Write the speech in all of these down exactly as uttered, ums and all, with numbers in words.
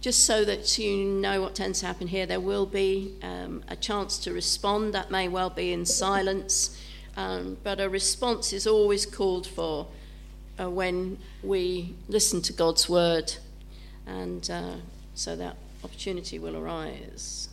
just so that you know what tends to happen here, there will be um, a chance to respond. That may well be in silence, um, but a response is always called for uh, when we listen to God's word, and uh, so that opportunity will arise.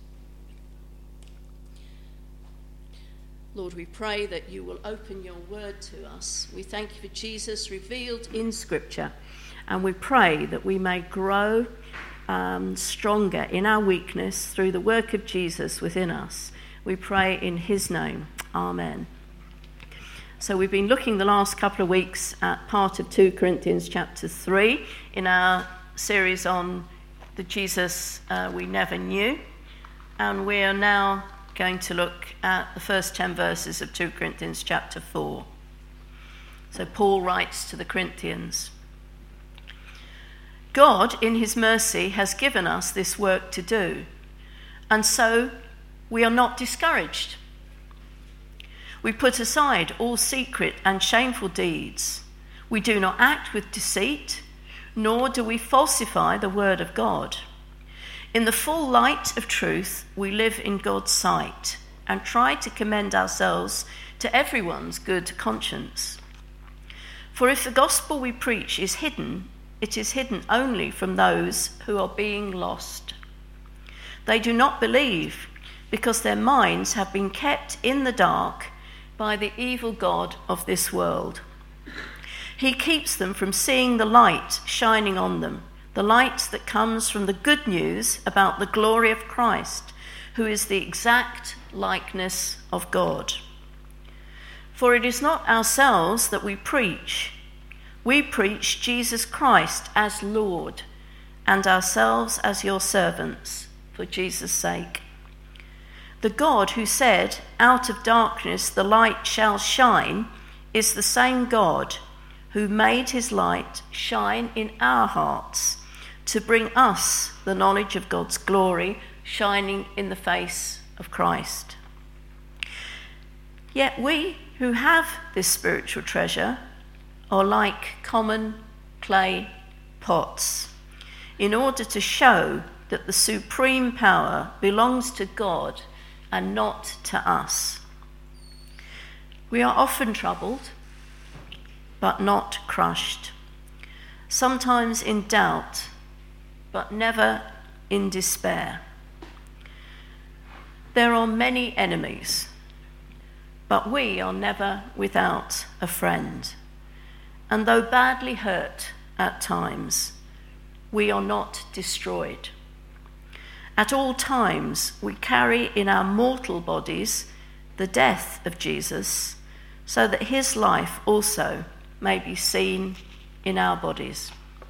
Lord, we pray that you will open your word to us. We thank you for Jesus revealed in Scripture, and we pray that we may grow um, stronger in our weakness through the work of Jesus within us. We pray in his name. Amen. So we've been looking the last couple of weeks at part of Second Corinthians chapter three in our series on the Jesus uh, we never knew, and we are now going to look at the first ten verses of Second Corinthians chapter four. So Paul writes to the Corinthians, God, in his mercy, has given us this work to do, and so we are not discouraged. We put aside all secret and shameful deeds. We do not act with deceit, nor do we falsify the word of God. In the full light of truth, we live in God's sight and try to commend ourselves to everyone's good conscience. For if the gospel we preach is hidden, it is hidden only from those who are being lost. They do not believe because their minds have been kept in the dark by the evil god of this world. He keeps them from seeing the light shining on them, the light that comes from the good news about the glory of Christ, who is the exact likeness of God. For it is not ourselves that we preach. We preach Jesus Christ as Lord, and ourselves as your servants, for Jesus' sake. The God who said, out of darkness the light shall shine, is the same God who made his light shine in our hearts, to bring us the knowledge of God's glory shining in the face of Christ. Yet we who have this spiritual treasure are like common clay pots, in order to show that the supreme power belongs to God and not to us. We are often troubled, but not crushed, sometimes in doubt, but never in despair. There are many enemies, but we are never without a friend. And though badly hurt at times, we are not destroyed. At all times, we carry in our mortal bodies the death of Jesus, so that his life also may be seen in our bodies.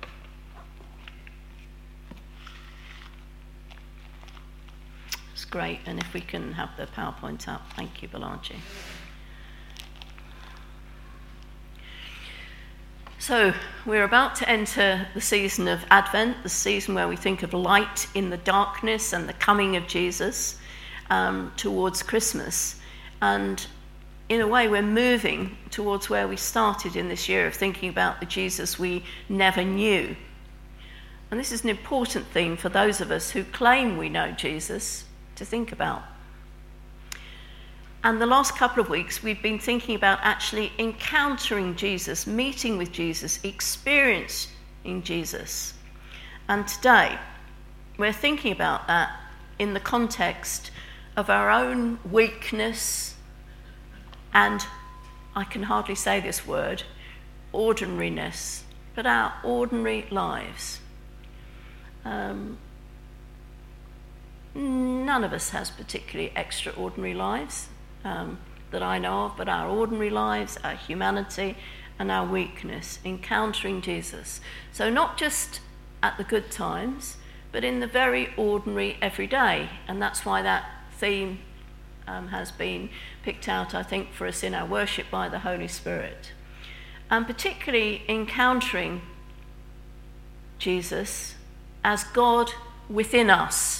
Great, and if we can have the PowerPoint up. Thank you, Balaji. So we're about to enter the season of Advent, the season where we think of light in the darkness and the coming of Jesus um, towards Christmas. And in a way, we're moving towards where we started in this year of thinking about the Jesus we never knew. And this is an important theme for those of us who claim we know Jesus to think about. And the last couple of weeks we've been thinking about actually encountering Jesus, meeting with Jesus, experiencing Jesus. And today we're thinking about that in the context of our own weakness and, I can hardly say this word, ordinariness, but our ordinary lives. Um, None of us has particularly extraordinary lives um, that I know of, but our ordinary lives, our humanity, and our weakness, encountering Jesus. So not just at the good times, but in the very ordinary everyday. And that's why that theme um, has been picked out, I think, for us in our worship by the Holy Spirit. And particularly encountering Jesus as God within us.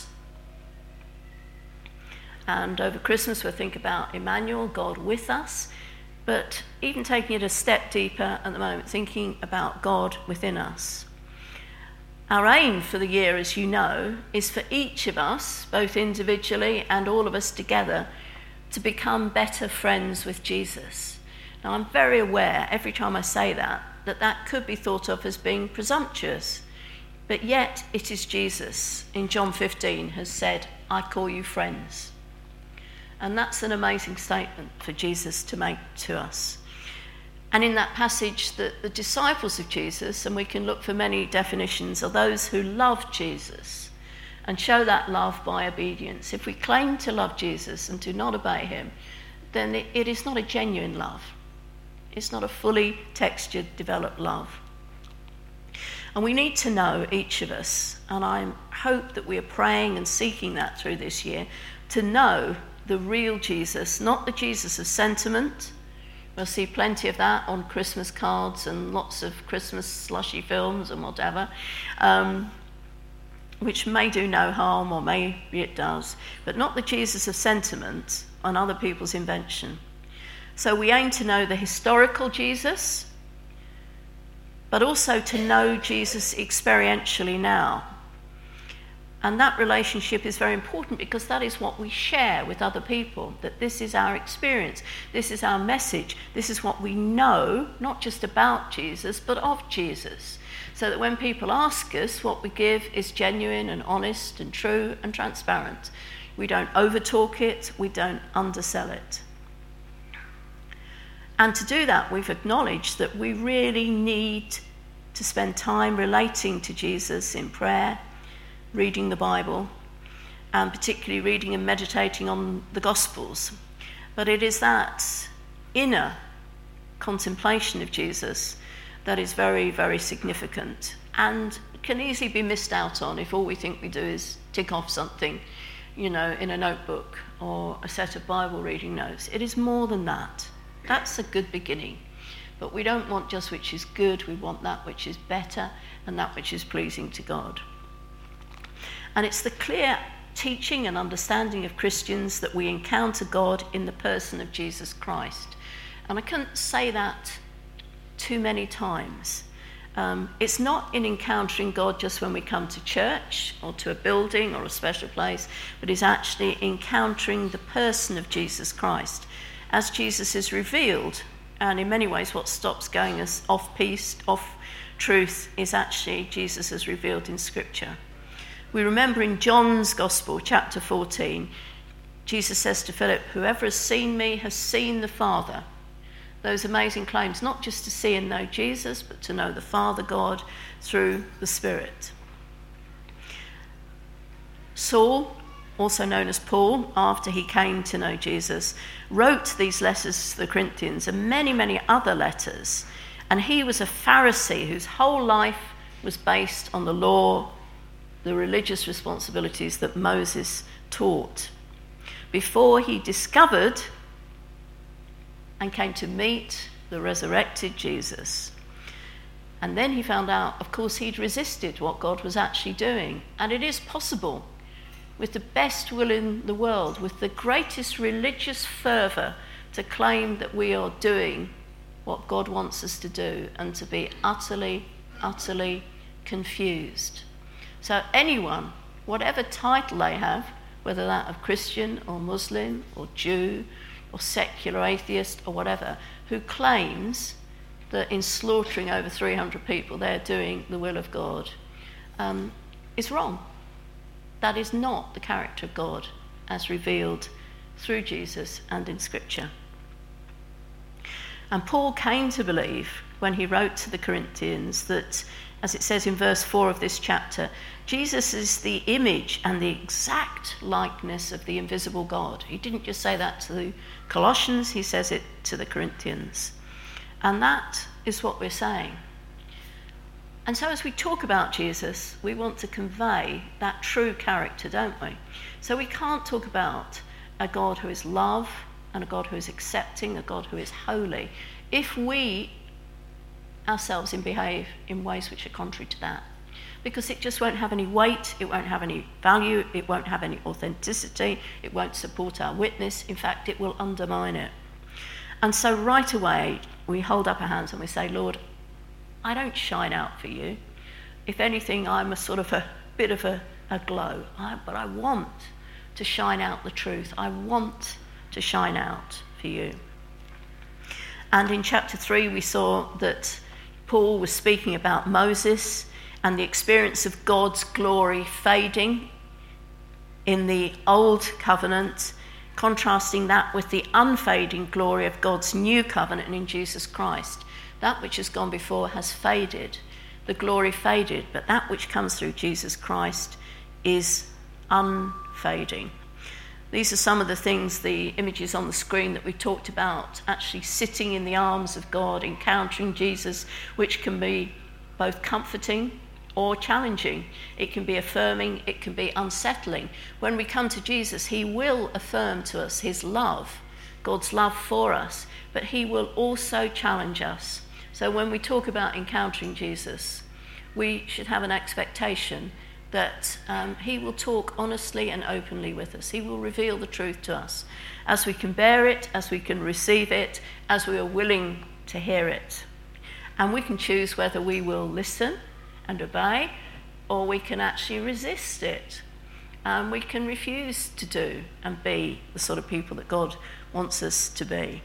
And over Christmas we'll think about Emmanuel, God with us, but even taking it a step deeper at the moment, thinking about God within us. Our aim for the year, as you know, is for each of us, both individually and all of us together, to become better friends with Jesus. Now, I'm very aware, every time I say that, that that could be thought of as being presumptuous. But yet, it is Jesus, in John fifteen, has said, I call you friends. And that's an amazing statement for Jesus to make to us. And in that passage, the, the disciples of Jesus, and we can look for many definitions, are those who love Jesus and show that love by obedience. If we claim to love Jesus and do not obey him, then it, it is not a genuine love. It's not a fully textured, developed love. And we need to know, each of us, and I hope that we are praying and seeking that through this year, to know the real Jesus, not the Jesus of sentiment. We'll see plenty of that on Christmas cards and lots of Christmas slushy films and whatever, um, which may do no harm, or maybe it does, but not the Jesus of sentiment and other people's invention. So we aim to know the historical Jesus, but also to know Jesus experientially now. And that relationship is very important because that is what we share with other people, that this is our experience, this is our message, this is what we know, not just about Jesus, but of Jesus. So that when people ask us, what we give is genuine and honest and true and transparent. We don't overtalk it, we don't undersell it. And to do that, we've acknowledged that we really need to spend time relating to Jesus in prayer, reading the Bible, and particularly reading and meditating on the Gospels. But it is that inner contemplation of Jesus that is very, very significant and can easily be missed out on if all we think we do is tick off something, you know, in a notebook or a set of Bible reading notes. It is more than that. That's a good beginning. But we don't want just which is good, we want that which is better and that which is pleasing to God. And it's the clear teaching and understanding of Christians that we encounter God in the person of Jesus Christ. And I couldn't say that too many times. Um, it's not in encountering God just when we come to church or to a building or a special place, but it's actually encountering the person of Jesus Christ as Jesus is revealed. And in many ways, what stops going us off piece, off truth, is actually Jesus as revealed in Scripture. We remember in John's Gospel, chapter fourteen, Jesus says to Philip, "Whoever has seen me has seen the Father." Those amazing claims, not just to see and know Jesus, but to know the Father God through the Spirit. Saul, also known as Paul, after he came to know Jesus, wrote these letters to the Corinthians and many, many other letters. And he was a Pharisee whose whole life was based on the law, the religious responsibilities that Moses taught, before he discovered and came to meet the resurrected Jesus. And then he found out, of course, he'd resisted what God was actually doing. And it is possible, with the best will in the world, with the greatest religious fervour, to claim that we are doing what God wants us to do and to be utterly, utterly confused. So anyone, whatever title they have, whether that of Christian or Muslim or Jew or secular atheist or whatever, who claims that in slaughtering over three hundred people they're doing the will of God, um, is wrong. That is not the character of God as revealed through Jesus and in Scripture. And Paul came to believe when he wrote to the Corinthians that, as it says in verse four of this chapter, Jesus is the image and the exact likeness of the invisible God. He didn't just say that to the Colossians, he says it to the Corinthians. And that is what we're saying. And so as we talk about Jesus, we want to convey that true character, don't we? So we can't talk about a God who is love and a God who is accepting, a God who is holy, if we ourselves in behave in ways which are contrary to that. Because it just won't have any weight, it won't have any value, it won't have any authenticity, it won't support our witness. In fact, it will undermine it. And so right away, we hold up our hands and we say, Lord, I don't shine out for you. if anything, I'm a sort of a bit of a, a glow. I, but I want to shine out the truth. I want to shine out for you. And in chapter three, we saw that Paul was speaking about Moses and the experience of God's glory fading in the old covenant, contrasting that with the unfading glory of God's new covenant in Jesus Christ. That which has gone before has faded. The glory faded, but that which comes through Jesus Christ is unfading. These are some of the things, the images on the screen that we talked about, actually sitting in the arms of God, encountering Jesus, which can be both comforting or challenging. It can be affirming, it can be unsettling. When we come to Jesus, he will affirm to us his love, God's love for us, but he will also challenge us. So when we talk about encountering Jesus, we should have an expectation that um, he will talk honestly and openly with us. He will reveal the truth to us as we can bear it, as we can receive it, as we are willing to hear it. And we can choose whether we will listen and obey, or we can actually resist it. And we can refuse to do and be the sort of people that God wants us to be.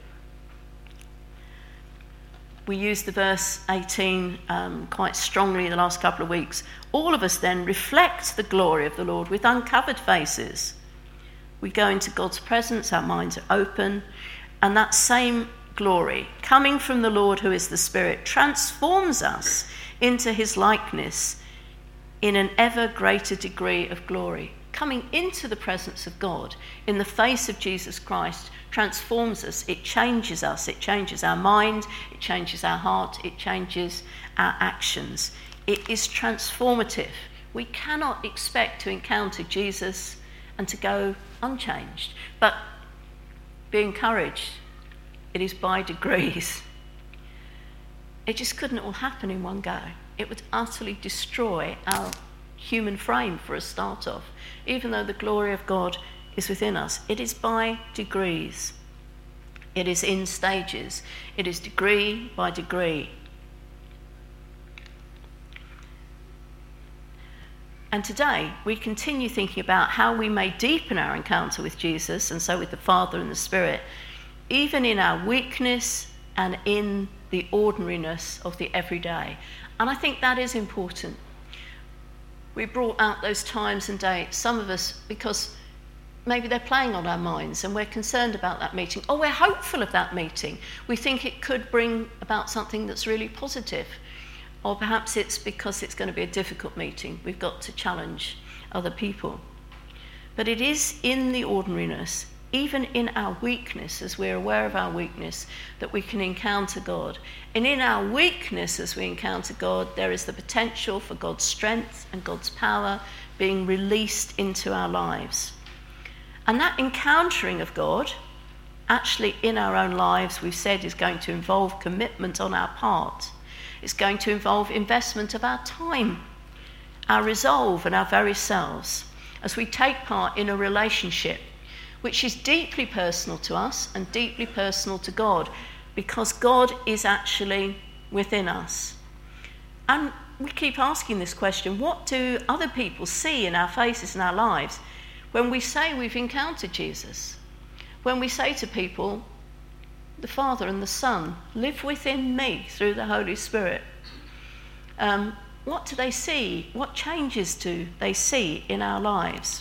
We used the verse eighteen um, quite strongly the last couple of weeks. All of us then reflect the glory of the Lord with uncovered faces. We go into God's presence, our minds are open, and that same glory, coming from the Lord who is the Spirit, transforms us into his likeness in an ever greater degree of glory. Coming into the presence of God in the face of Jesus Christ transforms us, it changes us, it changes our mind, it changes our heart, it changes our actions. It is transformative. We cannot expect to encounter Jesus and to go unchanged, but be encouraged. It is by degrees. It just couldn't all happen in one go. It would utterly destroy our human frame for a start off, even though the glory of God is within us. It is by degrees. It is in stages. It is degree by degree. And today we continue thinking about how we may deepen our encounter with Jesus, and so with the Father and the Spirit, even in our weakness and in the ordinariness of the everyday. And I think that is important. We brought out those times and dates, some of us, because maybe they're playing on our minds and we're concerned about that meeting, or we're hopeful of that meeting. We think it could bring about something that's really positive. Or perhaps it's because it's going to be a difficult meeting. We've got to challenge other people. But it is in the ordinariness, even in our weakness, as we're aware of our weakness, that we can encounter God. And in our weakness, as we encounter God, there is the potential for God's strength and God's power being released into our lives. And that encountering of God, actually in our own lives, we've said is going to involve commitment on our part. It's going to involve investment of our time, our resolve, and our very selves, as we take part in a relationship which is deeply personal to us and deeply personal to God, because God is actually within us. And we keep asking this question: what do other people see in our faces and our lives when we say we've encountered Jesus? When we say to people, the Father and the Son live within me through the Holy Spirit. Um, what do they see? What changes do they see in our lives?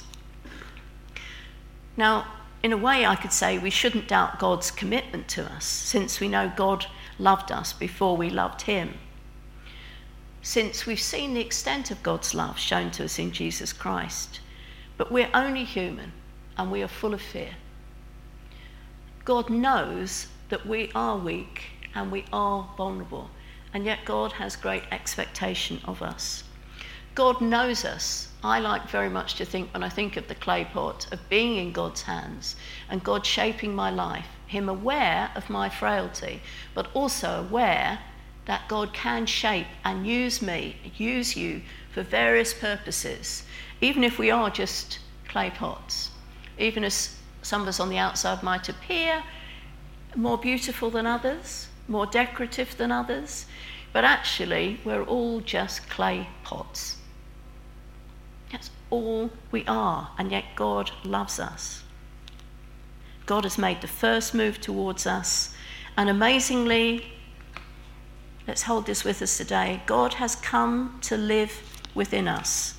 Now, in a way, I could say we shouldn't doubt God's commitment to us, since we know God loved us before we loved him. Since we've seen the extent of God's love shown to us in Jesus Christ. But we're only human, and we are full of fear. God knows that we are weak and we are vulnerable, and yet God has great expectation of us. God knows us. I like very much to think, when I think of the clay pot, of being in God's hands and God shaping my life, him aware of my frailty, but also aware that God can shape and use me, use you for various purposes, even if we are just clay pots, even as some of us on the outside might appear more beautiful than others, more decorative than others. But actually, we're all just clay pots. That's all we are, and yet God loves us. God has made the first move towards us, and amazingly, let's hold this with us today, God has come to live within us.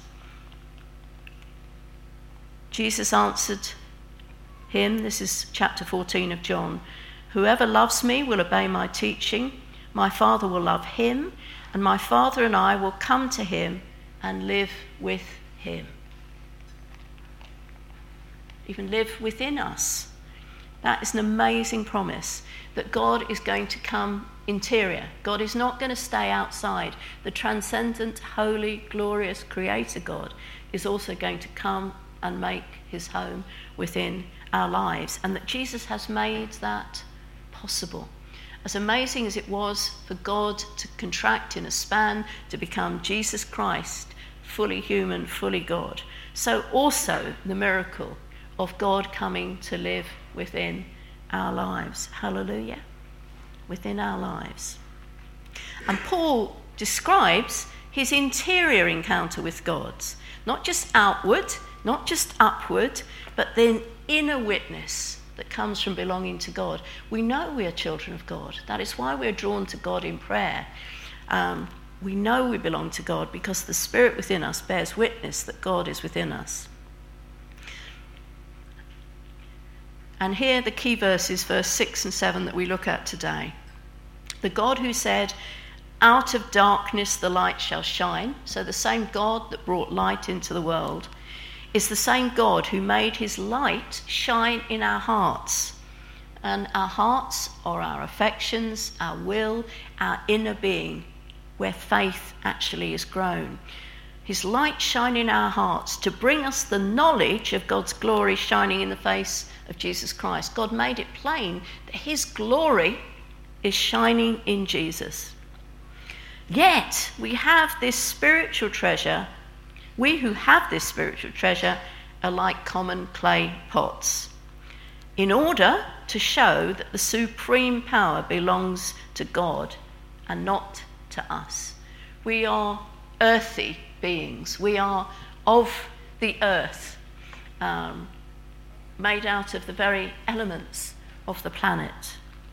Jesus answered him, this is chapter fourteen of John, "Whoever loves me will obey my teaching. My Father will love him, and my Father and I will come to him and live with him." Even live within us. That is an amazing promise, that God is going to come interior. God is not going to stay outside. The transcendent, holy, glorious Creator God is also going to come and make his home within our lives, and that Jesus has made that possible. As amazing as it was for God to contract in a span to become Jesus Christ, fully human, fully God, so also the miracle of God coming to live within our lives. Hallelujah. Within our lives. And Paul describes his interior encounter with God, not just outward, not just upward, but the inner witness that comes from belonging to God. We know we are children of God. That is why we're drawn to God in prayer. Um, we know we belong to God because the Spirit within us bears witness that God is within us. And here the key verses, verse six and seven, that we look at today. The God who said, "Out of darkness the light shall shine," so the same God that brought light into the world, is the same God who made his light shine in our hearts. And our hearts are our affections, our will, our inner being, where faith actually is grown. His light shine in our hearts to bring us the knowledge of God's glory shining in the face of Jesus Christ. God made it plain that his glory is shining in Jesus. Yet we have this spiritual treasure. We who have this spiritual treasure are like common clay pots, in order to show that the supreme power belongs to God and not to us. We are earthy beings. We are of the earth, um, made out of the very elements of the planet.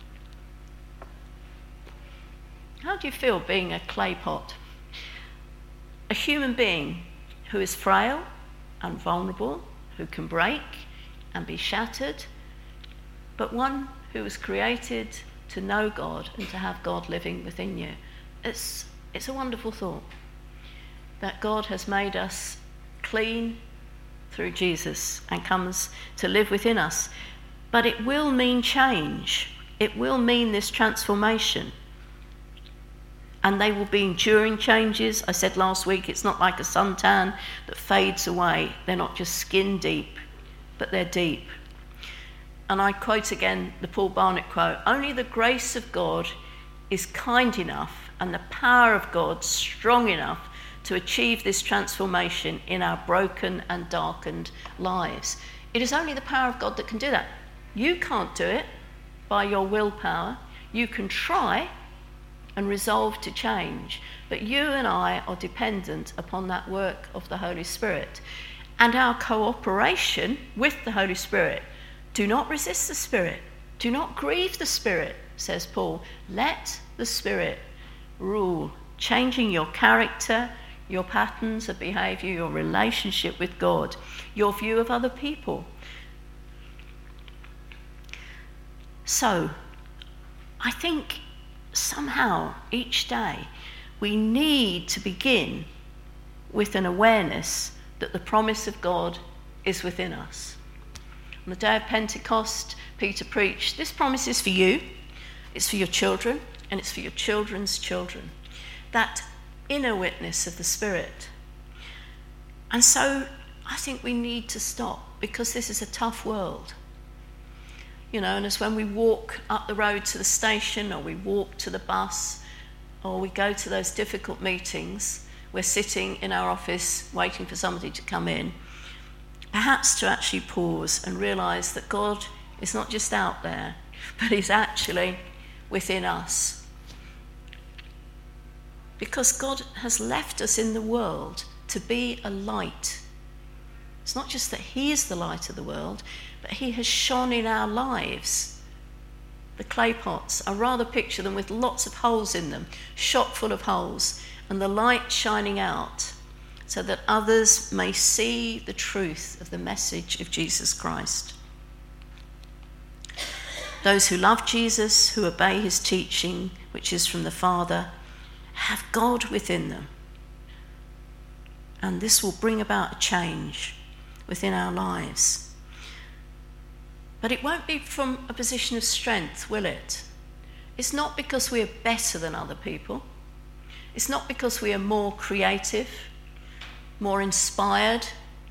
How do you feel being a clay pot? A human being who is frail and vulnerable, who can break and be shattered, but one who was created to know God and to have God living within you. It's, it's a wonderful thought that God has made us clean through Jesus and comes to live within us. But it will mean change. It will mean this transformation. And they will be enduring changes. I said last week, it's not like a suntan that fades away. They're not just skin deep, but they're deep. And I quote again the Paul Barnett quote, "Only the grace of God is kind enough and the power of God strong enough to achieve this transformation in our broken and darkened lives." It is only the power of God that can do that. You can't do it by your willpower. You can try and resolve to change, but you and I are dependent upon that work of the Holy Spirit and our cooperation with the Holy Spirit. Do not resist the Spirit. Do not grieve the Spirit, says Paul. Let the Spirit rule, changing your character, your patterns of behavior, your relationship with God, your view of other people. So, I think somehow each day we need to begin with an awareness that the promise of God is within us. On the day of Pentecost, Peter preached, this promise is for you, it's for your children, and it's for your children's children. That inner witness of the Spirit. And so I think we need to stop, because this is a tough world. You know, and it's when we walk up the road to the station, or we walk to the bus, or we go to those difficult meetings, we're sitting in our office waiting for somebody to come in, perhaps to actually pause and realise that God is not just out there, but he's actually within us. because God has left us in the world to be a light. It's not just that he is the light of the world, but he has shone in our lives. The clay pots, I rather picture them with lots of holes in them, shot full of holes, and the light shining out so that others may see the truth of the message of Jesus Christ. Those who love Jesus, who obey his teaching, which is from the Father, have God within them. And this will bring about a change within our lives. But it won't be from a position of strength, will it? It's not because we are better than other people. It's not because we are more creative, more inspired.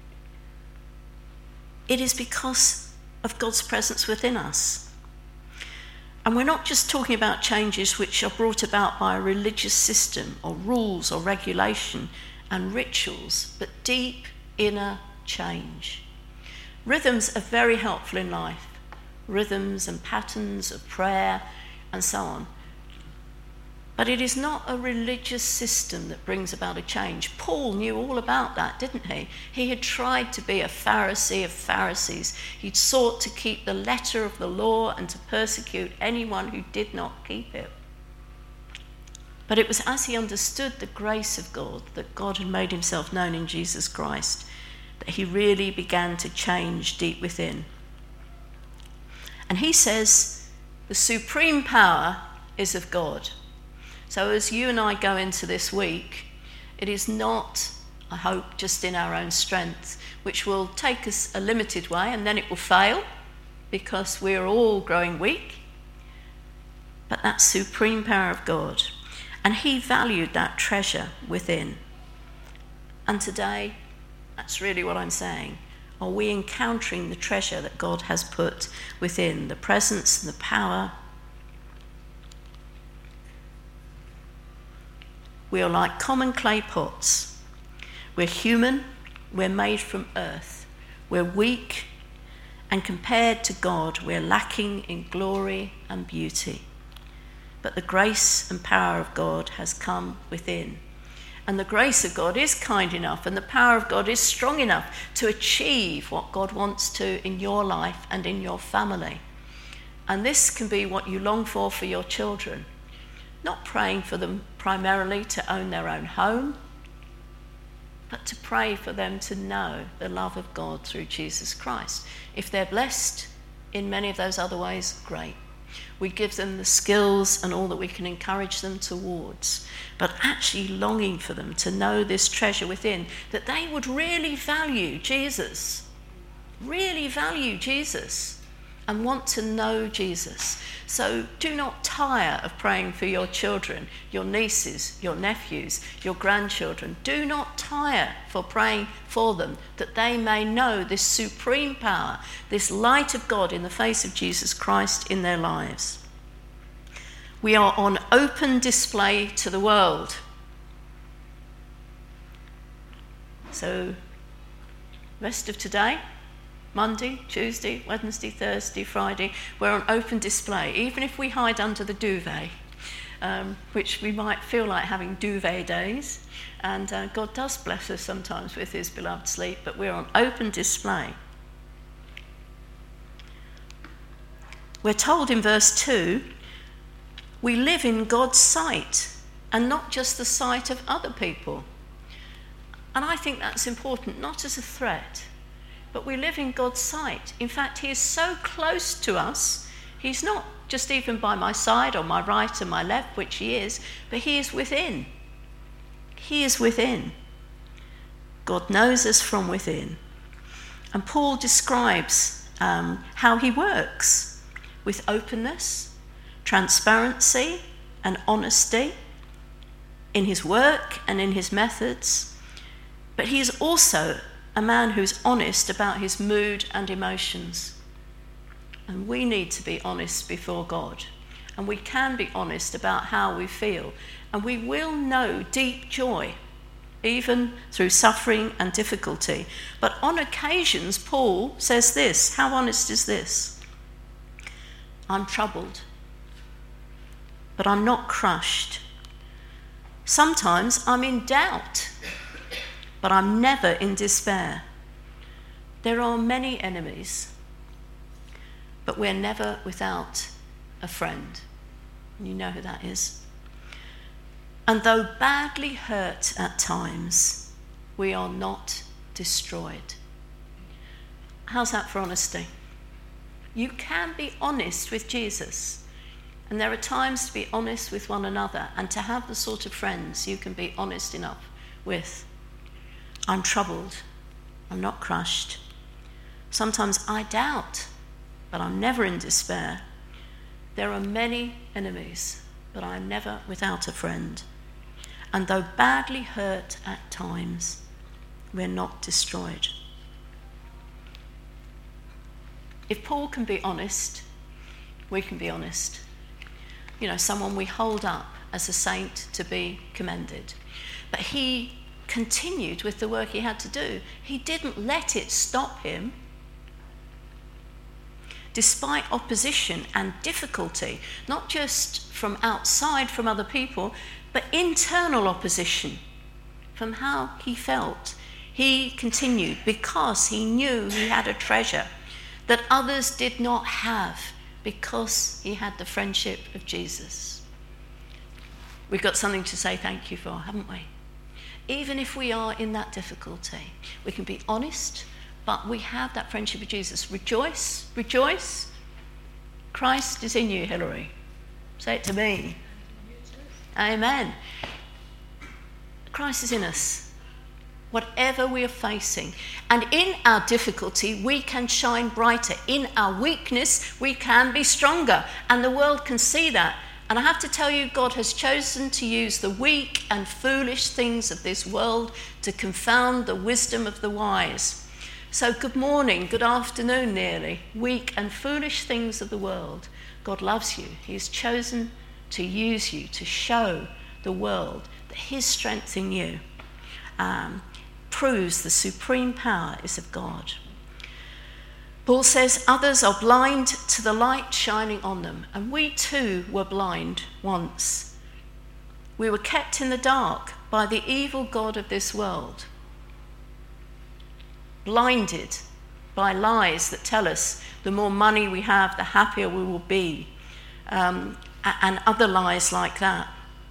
It is because of God's presence within us. And we're not just talking about changes which are brought about by a religious system or rules or regulation and rituals, but deep inner change. Rhythms are very helpful in life. Rhythms and patterns of prayer and so on. But it is not a religious system that brings about a change. Paul knew all about that, didn't he? He had tried to be a Pharisee of Pharisees. He'd sought to keep the letter of the law and to persecute anyone who did not keep it. But it was as he understood the grace of God, that God had made himself known in Jesus Christ, that he really began to change deep within. And he says the supreme power is of God. So as you and I go into this week, it is not, I hope, just in our own strength, which will take us a limited way and then it will fail because we're all growing weak. But that supreme power of God. And he valued that treasure within. And today, that's really what I'm saying. Are we encountering the treasure that God has put within, the presence and the power? We are like common clay pots. We're human, we're made from earth. We're weak, and compared to God, we're lacking in glory and beauty. But the grace and power of God has come within. And the grace of God is kind enough, and the power of God is strong enough to achieve what God wants to in your life and in your family. And this can be what you long for for your children. Not praying for them primarily to own their own home, but to pray for them to know the love of God through Jesus Christ. If they're blessed in many of those other ways, great. We give them the skills and all that we can encourage them towards, but actually longing for them to know this treasure within, that they would really value Jesus, really value Jesus, and want to know Jesus. So do not tire of praying for your children, your nieces, your nephews, your grandchildren. Do not tire for praying for them, that they may know this supreme power, this light of God in the face of Jesus Christ in their lives. We are on open display to the world. So, rest of today, Monday, Tuesday, Wednesday, Thursday, Friday, we're on open display, even if we hide under the duvet, um, which we might feel like having duvet days. And uh, God does bless us sometimes with his beloved sleep, but we're on open display. We're told in verse two, we live in God's sight and not just the sight of other people. And I think that's important, not as a threat, but we live in God's sight. In fact, he is so close to us. He's not just even by my side or my right and my left, which he is, but he is within. He is within. God knows us from within. And Paul describes um, how he works with openness, transparency, and honesty in his work and in his methods. But he is also a man who's honest about his mood and emotions. And we need to be honest before God. And we can be honest about how we feel. And we will know deep joy, even through suffering and difficulty. But on occasions, Paul says this. How honest is this? I'm troubled, but I'm not crushed. Sometimes I'm in doubt, but I'm never in despair. There are many enemies, but we're never without a friend. You know who that is. And though badly hurt at times, we are not destroyed. How's that for honesty? You can be honest with Jesus. And there are times to be honest with one another and to have the sort of friends you can be honest enough with. I'm troubled. I'm not crushed. Sometimes I doubt, but I'm never in despair. There are many enemies, but I am never without a friend. And though badly hurt at times, we're not destroyed. If Paul can be honest, we can be honest. You know, someone we hold up as a saint to be commended. But he continued with the work he had to do. He didn't let it stop him. Despite opposition and difficulty, not just from outside, from other people, but internal opposition from how he felt, he continued because he knew he had a treasure that others did not have, because he had the friendship of Jesus. We've got something to say thank you for, haven't we? Even if we are in that difficulty, we can be honest, but we have that friendship of Jesus. Rejoice, rejoice. Christ is in you, Hilary. Say it to me. Amen. Christ is in us. Whatever we are facing. And in our difficulty, we can shine brighter. In our weakness, we can be stronger. And the world can see that. And I have to tell you, God has chosen to use the weak and foolish things of this world to confound the wisdom of the wise. So good morning, good afternoon nearly. Weak and foolish things of the world. God loves you. He's chosen to use you to show the world that his strength in you um, proves the supreme power is of God. Paul says others are blind to the light shining on them, and we too were blind once. We were kept in the dark by the evil god of this world, blinded by lies that tell us the more money we have, the happier we will be, um, and other lies like that.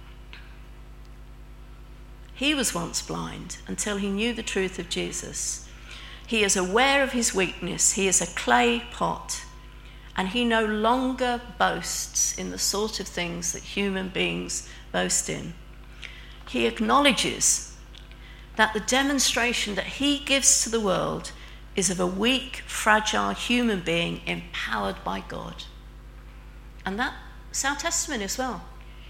He was once blind until he knew the truth of Jesus. He is aware of his weakness. He is a clay pot, and he no longer boasts in the sort of things that human beings boast in. He acknowledges that the demonstration that he gives to the world is of a weak, fragile human being empowered by God. And that's our testimony as well.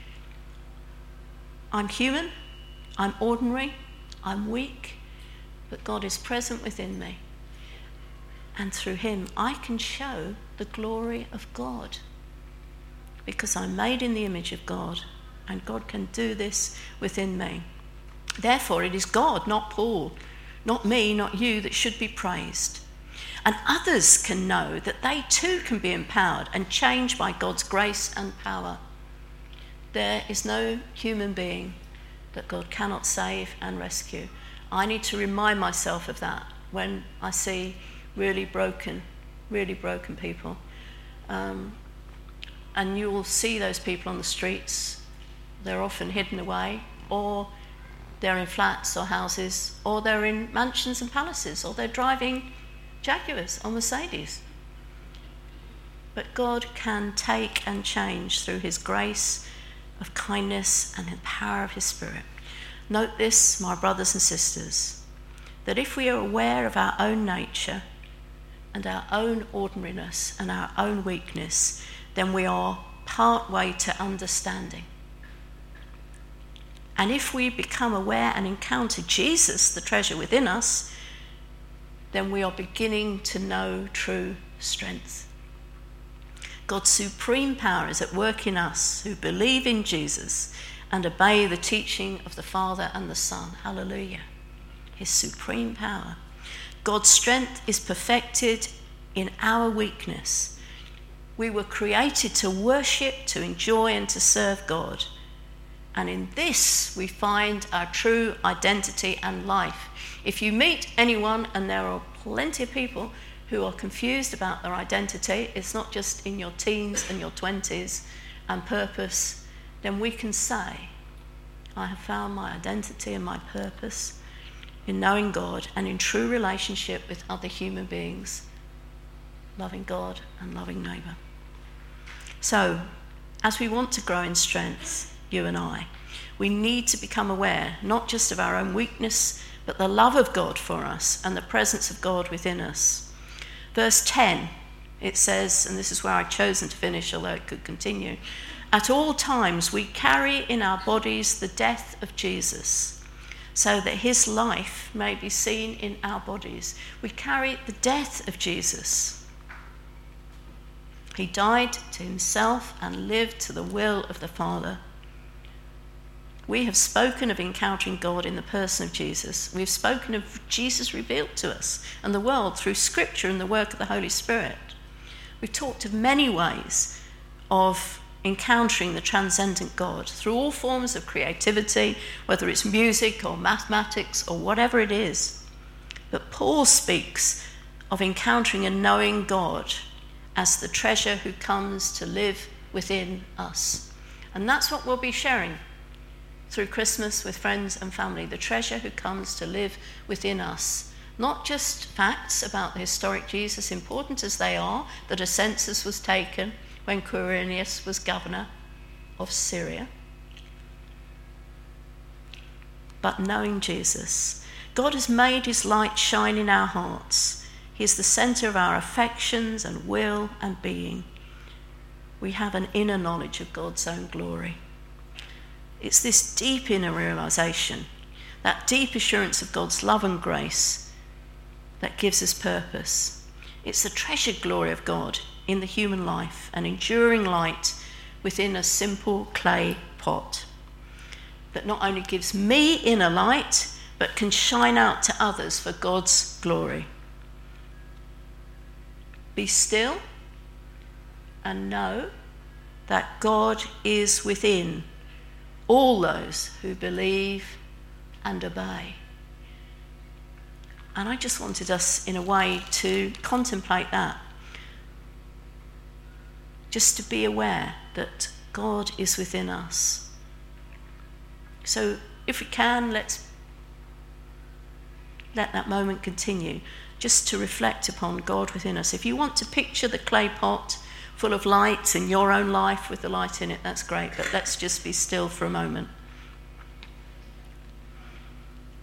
I'm human. I'm ordinary, I'm weak, but God is present within me. And through him, I can show the glory of God, because I'm made in the image of God, and God can do this within me. Therefore, it is God, not Paul, not me, not you, that should be praised. And others can know that they too can be empowered and changed by God's grace and power. There is no human being that God cannot save and rescue. I need to remind myself of that when I see really broken, really broken people. Um, and you will see those people on the streets. They're often hidden away, or they're in flats or houses, or they're in mansions and palaces, or they're driving Jaguars or Mercedes. But God can take and change through his grace of kindness and the power of his Spirit. Note this, my brothers and sisters, that if we are aware of our own nature and our own ordinariness and our own weakness, then we are part way to understanding. And if we become aware and encounter Jesus, the treasure within us, then we are beginning to know true strength. God's supreme power is at work in us who believe in Jesus and obey the teaching of the Father and the Son. Hallelujah. His supreme power. God's strength is perfected in our weakness. We were created to worship, to enjoy, and to serve God. And in this we find our true identity and life. If you meet anyone, and there are plenty of people who are confused about their identity, it's not just in your teens and your twenties and purpose, then we can say, I have found my identity and my purpose in knowing God and in true relationship with other human beings, loving God and loving neighbour. So, as we want to grow in strength, you and I, we need to become aware not just of our own weakness, but the love of God for us and the presence of God within us. Verse ten, it says, and this is where I've chosen to finish, although it could continue, at all times we carry in our bodies the death of Jesus, so that his life may be seen in our bodies. We carry the death of Jesus. He died to himself and lived to the will of the Father. We have spoken of encountering God in the person of Jesus. We've spoken of Jesus revealed to us and the world through Scripture and the work of the Holy Spirit. We've talked of many ways of encountering the transcendent God through all forms of creativity, whether it's music or mathematics or whatever it is. But Paul speaks of encountering and knowing God as the treasure who comes to live within us. And that's what we'll be sharing through Christmas with friends and family, the treasure who comes to live within us. Not just facts about the historic Jesus, important as they are, that a census was taken when Quirinius was governor of Syria, but knowing Jesus. God has made his light shine in our hearts. He is the centre of our affections and will and being. We have an inner knowledge of God's own glory. It's this deep inner realisation, that deep assurance of God's love and grace that gives us purpose. It's the treasured glory of God in the human life, an enduring light within a simple clay pot that not only gives me inner light, but can shine out to others for God's glory. Be still and know that God is within all those who believe and obey. And I just wanted us, in a way, to contemplate that. Just to be aware that God is within us. So if we can, let's let that moment continue, just to reflect upon God within us. If you want to picture the clay pot full of light in your own life with the light in it, that's great, but let's just be still for a moment.